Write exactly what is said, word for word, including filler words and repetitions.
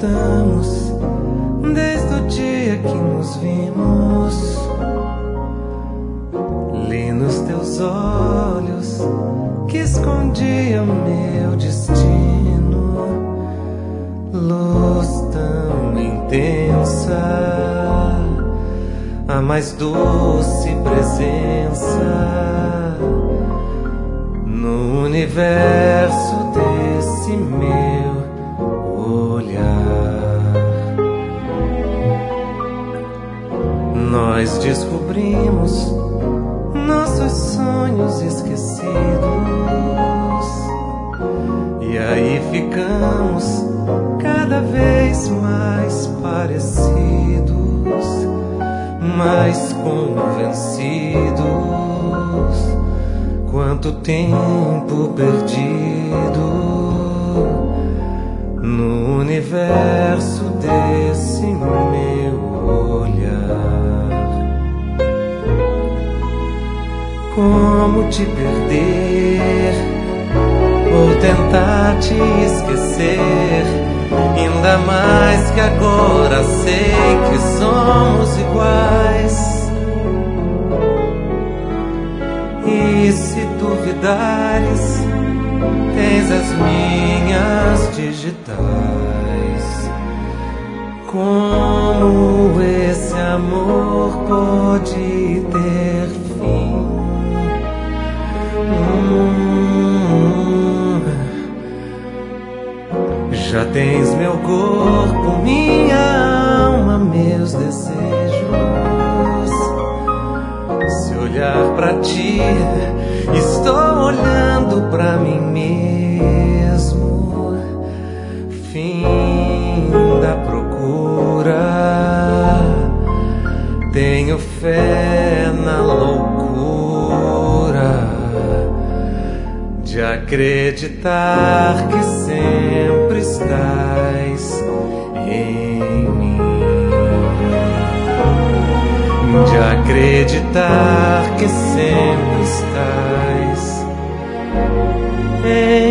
estamos desde o dia que nos vimos. Li nos teus olhos que escondia meu destino, luz tão intensa, a mais doce presença no universo desse meu olhar. Nós descobrimos nossos sonhos esquecidos, e aí ficamos cada vez mais parecidos, mais convencidos. Quanto tempo perdido no universo desse meu olhar. Como te perder ou tentar te esquecer, ainda mais que agora sei que somos iguais. E se duvidares, tens as minhas digitais. Como esse amor pode ter fim? Hum, já tens meu corpo, minha alma, meus desejos. Se olhar pra ti, estou olhando pra mim mesmo. Fim da procura, tenho fé na loucura de acreditar que sempre estás em mim, de acreditar que sempre estás em